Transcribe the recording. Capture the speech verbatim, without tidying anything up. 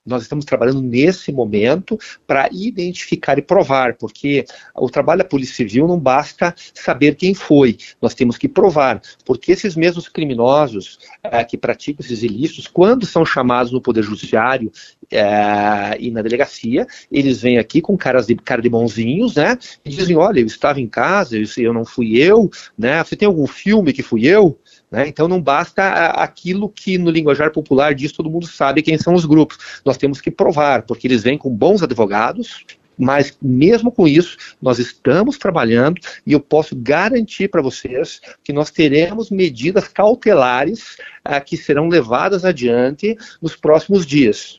nós estamos trabalhando nesse momento para identificar e provar, porque o trabalho da Polícia Civil não basta saber quem foi, nós temos que provar, porque esses mesmos criminosos é, que praticam esses ilícitos, quando são chamados no Poder Judiciário é, e na delegacia, eles vêm aqui com caras de, cara de bonzinhos, né, e dizem, olha, eu estava em casa, eu, eu não fui eu, né, você tem algum filme que fui eu? Né? Então não basta aquilo que no linguajar popular diz, todo mundo sabe quem são os grupos. Nós temos que provar, porque eles vêm com bons advogados, mas mesmo com isso, nós estamos trabalhando e eu posso garantir para vocês que nós teremos medidas cautelares ah, que serão levadas adiante nos próximos dias.